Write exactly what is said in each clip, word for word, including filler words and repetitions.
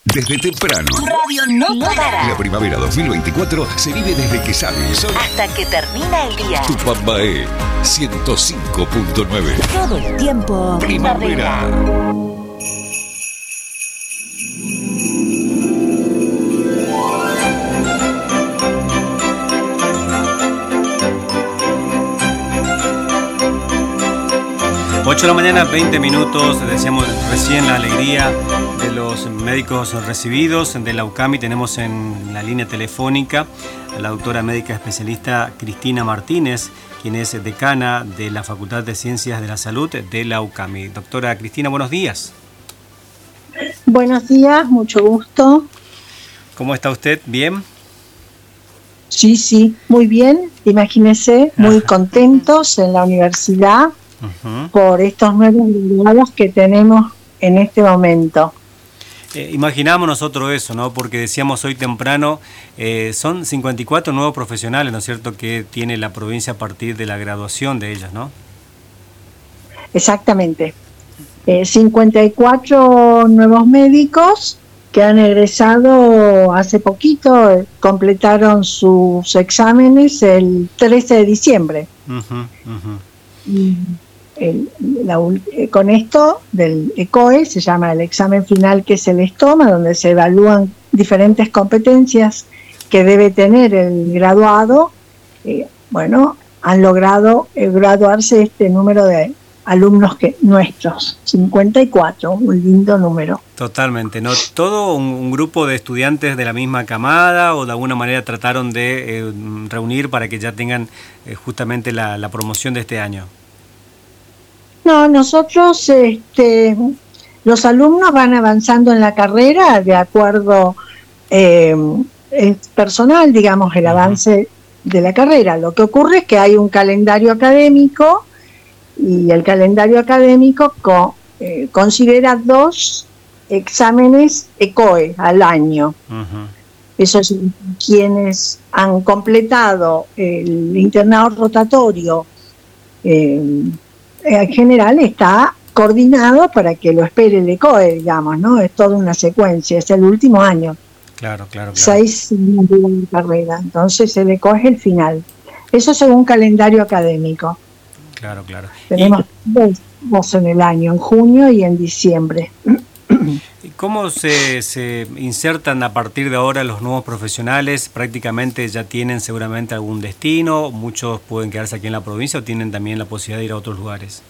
desde temprano. Tu radio no para. La primavera dos mil veinticuatro se vive desde que sale el sol hasta que termina el día. Tupambaé ciento cinco punto nueve. Todo el tiempo primavera. primavera. ocho de la mañana, veinte minutos. Decíamos recién la alegría de los médicos recibidos de la UCAMI. Tenemos en la línea telefónica a la doctora médica especialista Cristina Martínez, quien es decana de la Facultad de Ciencias de la Salud de la UCAMI. Doctora Cristina, buenos días. Buenos días, mucho gusto. ¿Cómo está usted? ¿Bien? Sí, sí, muy bien. Imagínese, muy Ajá. contentos en la universidad. Uh-huh. Por estos nuevos graduados que tenemos en este momento. Eh, imaginamos nosotros eso, ¿no? Porque decíamos hoy temprano, eh, son cincuenta y cuatro nuevos profesionales, ¿no es cierto?, que tiene la provincia a partir de la graduación de ellos, ¿no? Exactamente. Eh, cincuenta y cuatro nuevos médicos que han egresado hace poquito, completaron sus exámenes el trece de diciembre. Uh-huh, uh-huh. Y El, la, con esto del E C O E, se llama el examen final, que se les toma, donde se evalúan diferentes competencias que debe tener el graduado. Eh, bueno, han logrado eh, graduarse este número de alumnos que nuestros, cincuenta y cuatro, un lindo número. Totalmente, ¿no? ¿Todo un, un grupo de estudiantes de la misma camada o de alguna manera trataron de eh, reunir para que ya tengan eh, justamente la, la promoción de este año? No, nosotros, este, los alumnos van avanzando en la carrera de acuerdo, eh, es personal, digamos, el avance de la carrera. Lo que ocurre es que hay un calendario académico y el calendario académico co, eh, considera dos exámenes E C O E al año. Uh-huh. Esos quienes han completado el internado rotatorio eh, en general está coordinado para que lo espere el E C O E, digamos, ¿no? Es toda una secuencia, es el último año. Claro, claro, claro. Seis años de carrera, entonces el E C O E es el final. Eso según calendario académico. Claro, claro. Tenemos dos, dos en el año, en junio y en diciembre. ¿Cómo se, se insertan a partir de ahora los nuevos profesionales? Prácticamente ya tienen seguramente algún destino, muchos pueden quedarse aquí en la provincia o tienen también la posibilidad de ir a otros lugares.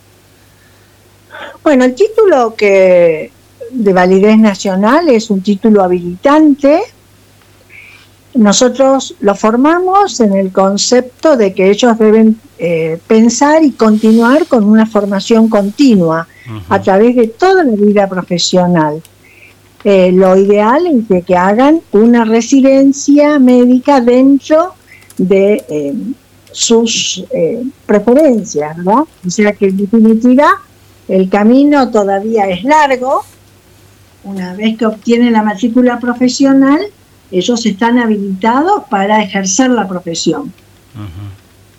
Bueno, el título que de validez nacional es un título habilitante. Nosotros lo formamos en el concepto de que ellos deben eh, pensar y continuar con una formación continua uh-huh. a través de toda la vida profesional. Eh, lo ideal es de que hagan una residencia médica dentro de eh, sus eh, preferencias, ¿no? O sea que en definitiva el camino todavía es largo. Una vez que obtienen la matrícula profesional, ellos están habilitados para ejercer la profesión. Uh-huh.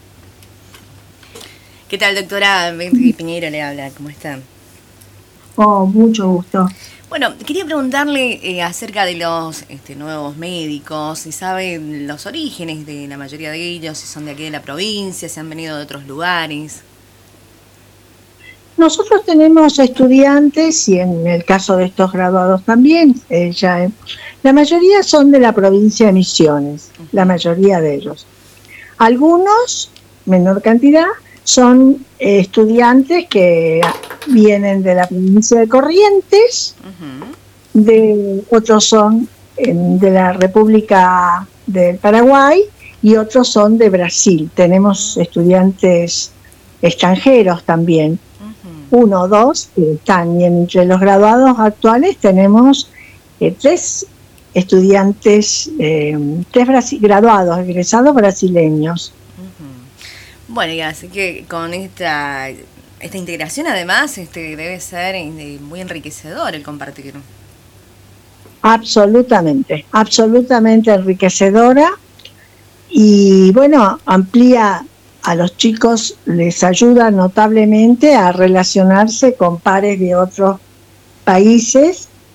¿Qué tal, doctora? Piñeiro le habla, ¿cómo están? Oh, mucho gusto. Bueno, quería preguntarle eh, acerca de los este, nuevos médicos, si sabe los orígenes de la mayoría de ellos, si son de aquí de la provincia, si han venido de otros lugares. Nosotros tenemos estudiantes, y en el caso de estos graduados también, eh, ya, la mayoría son de la provincia de Misiones, uh-huh. la mayoría de ellos. Algunos, menor cantidad, son eh, estudiantes que vienen de la provincia de Corrientes, uh-huh. de, otros son eh, de la República del Paraguay y otros son de Brasil. Tenemos estudiantes extranjeros también. Uno o dos que están, y entre los graduados actuales tenemos eh, tres estudiantes, eh, tres brasi- graduados, egresados brasileños. Uh-huh. Bueno, y así que con esta esta integración además este debe ser eh, muy enriquecedor el compartir. Absolutamente, absolutamente enriquecedora y bueno, amplía a los chicos, les ayuda notablemente a relacionarse con pares de otros países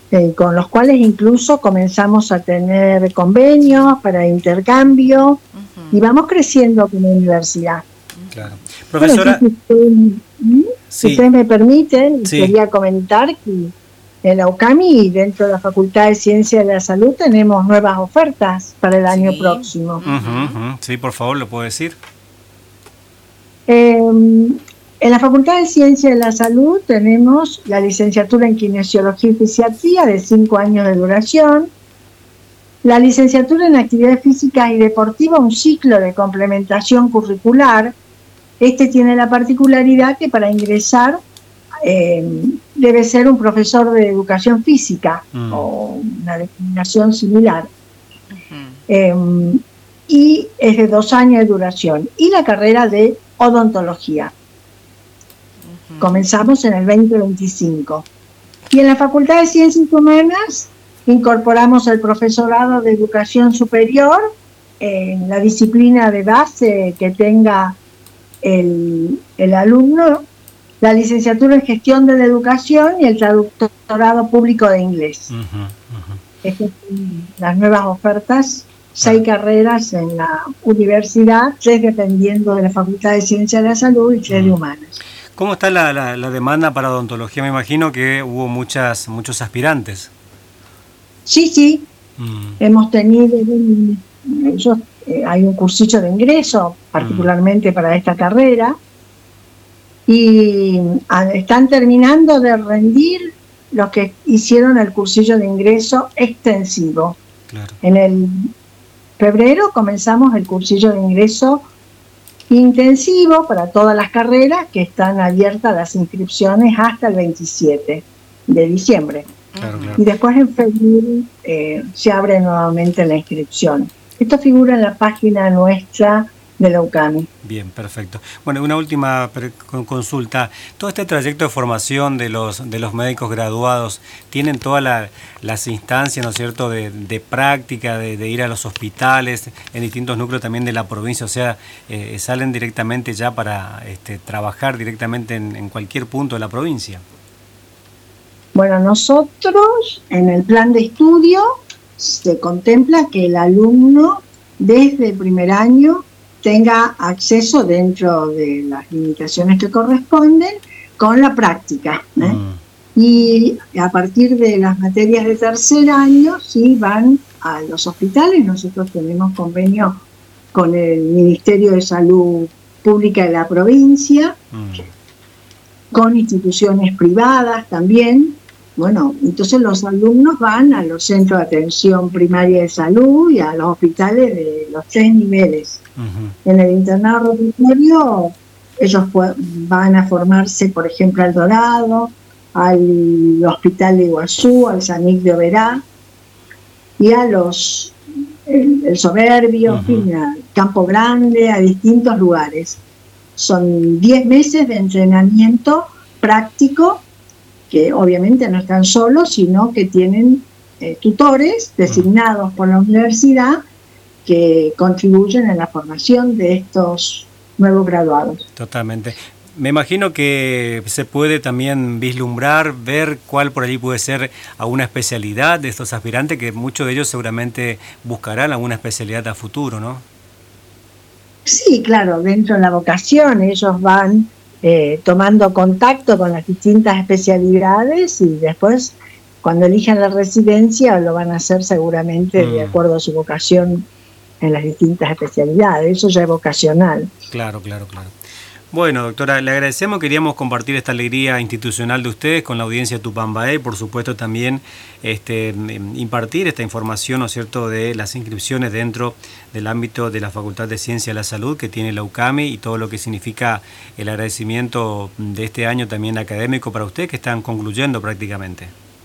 eh, con los cuales incluso comenzamos a tener convenios para intercambio uh-huh. y vamos creciendo como universidad. Claro. Profesora, bueno, si, usted, si sí. ustedes me permiten, sí. quería comentar que en la UCAMI y dentro de la Facultad de Ciencia de la Salud tenemos nuevas ofertas para el año sí. próximo. Uh-huh, uh-huh. Sí, por favor, ¿lo puedo decir? Eh, en la Facultad de Ciencia de la Salud tenemos la licenciatura en Kinesiología y Fisiatría de cinco años de duración, la licenciatura en Actividades Físicas y Deportivas, un ciclo de complementación curricular. Este tiene la particularidad que para ingresar eh, debe ser un profesor de educación física mm. o una determinación similar. Uh-huh. Eh, y es de dos años de duración. Y la carrera de odontología. Uh-huh. Comenzamos en el veinte veinticinco. Y en la Facultad de Ciencias Humanas incorporamos el profesorado de educación superior en la disciplina de base que tenga el, el alumno, la licenciatura en gestión de la educación y el traductorado público de inglés. Uh-huh, uh-huh. Estas son las nuevas ofertas, seis uh-huh. carreras en la universidad, tres dependiendo de la Facultad de Ciencias de la Salud y tres uh-huh. de Humanas. ¿Cómo está la, la, la demanda para odontología? Me imagino que hubo muchas muchos aspirantes. Sí, sí. Uh-huh. Hemos tenido... Ellos, eh, hay un cursillo de ingreso, particularmente uh-huh. para esta carrera, y a, están terminando de rendir los que hicieron el cursillo de ingreso extensivo. Claro. En el febrero comenzamos el cursillo de ingreso intensivo para todas las carreras, que están abiertas las inscripciones hasta el veintisiete de diciembre. Claro, claro. Y después en febrero eh, se abre nuevamente la inscripción. Esto figura en la página nuestra de la UCAMI. Bien, perfecto. Bueno, una última consulta. Todo este trayecto de formación de los de los médicos graduados, ¿tienen todas la, las instancias, ¿no es cierto?, de, de práctica, de, de ir a los hospitales, en distintos núcleos también de la provincia? O sea, eh, ¿salen directamente ya para este, trabajar directamente en, en cualquier punto de la provincia? Bueno, nosotros en el plan de estudio se contempla que el alumno desde el primer año tenga acceso dentro de las limitaciones que corresponden con la práctica, ¿eh? Mm. Y a partir de las materias de tercer año sí van a los hospitales. Nosotros tenemos convenio con el Ministerio de Salud Pública de la provincia, mm. con instituciones privadas también. Bueno, entonces los alumnos van a los centros de atención primaria de salud y a los hospitales de los tres niveles. Uh-huh. En el internado rotatorio ellos van a formarse, por ejemplo, al Dorado, al Hospital de Iguazú, al Sanic de Oberá y a los el, el Soberbio, uh-huh. en fin, a Campo Grande, a distintos lugares. Son diez meses de entrenamiento práctico, que obviamente no están solos, sino que tienen eh, tutores designados por la universidad que contribuyen en la formación de estos nuevos graduados. Totalmente. Me imagino que se puede también vislumbrar, ver cuál por allí puede ser alguna especialidad de estos aspirantes, que muchos de ellos seguramente buscarán alguna especialidad a futuro, ¿no? Sí, claro, dentro de la vocación ellos van Eh, tomando contacto con las distintas especialidades y después cuando elijan la residencia lo van a hacer seguramente mm. de acuerdo a su vocación en las distintas especialidades. Eso ya es vocacional. Claro, claro, claro. Bueno, doctora, le agradecemos, queríamos compartir esta alegría institucional de ustedes con la audiencia de Tupambaé, por supuesto también este, impartir esta información, ¿no es cierto?, de las inscripciones dentro del ámbito de la Facultad de Ciencia de la Salud que tiene la UCAMI y todo lo que significa el agradecimiento de este año también académico para ustedes que están concluyendo prácticamente.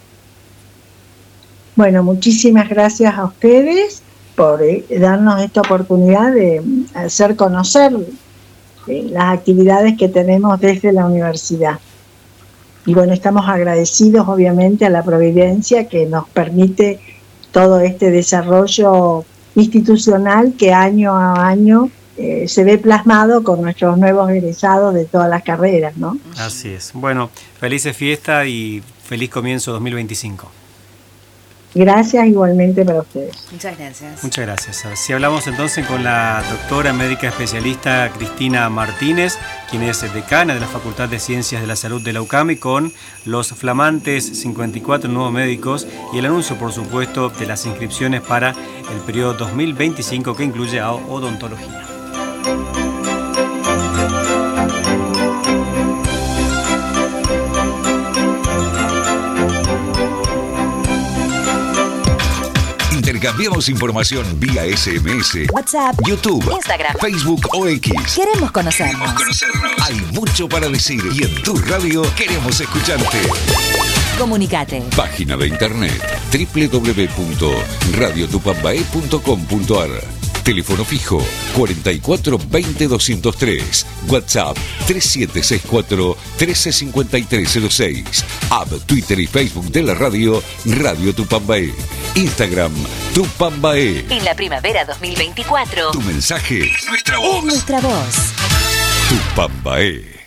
Bueno, muchísimas gracias a ustedes por eh, darnos esta oportunidad de hacer conocer las actividades que tenemos desde la universidad. Y bueno, estamos agradecidos obviamente a la Providencia que nos permite todo este desarrollo institucional que año a año eh, se ve plasmado con nuestros nuevos egresados de todas las carreras, ¿no? Así es. Bueno, felices fiestas y feliz comienzo dos mil veinticinco. Gracias igualmente para ustedes. Muchas gracias. Muchas gracias. Si hablamos entonces con la doctora médica especialista Cristina Martínez, quien es decana de la Facultad de Ciencias de la Salud de la UCAMI, con los flamantes cincuenta y cuatro nuevos médicos y el anuncio, por supuesto, de las inscripciones para el periodo dos mil veinticinco que incluye a odontología. Intercambiamos información vía ese eme ese, WhatsApp, YouTube, Instagram, Facebook o X. Queremos conocernos. Hay mucho para decir y en tu radio queremos escucharte. Comunicate. Página de internet doble u doble u doble u punto radio tupambae punto com punto a r. Teléfono fijo cuarenta y cuatro veinte doscientos tres. WhatsApp tres siete seis cuatro trece cincuenta y tres cero seis. App, Twitter y Facebook de la radio Radio Tupambae. Instagram Tupambae. En la primavera dos mil veinticuatro. Tu mensaje, nuestra voz. Es nuestra voz. Tupambae.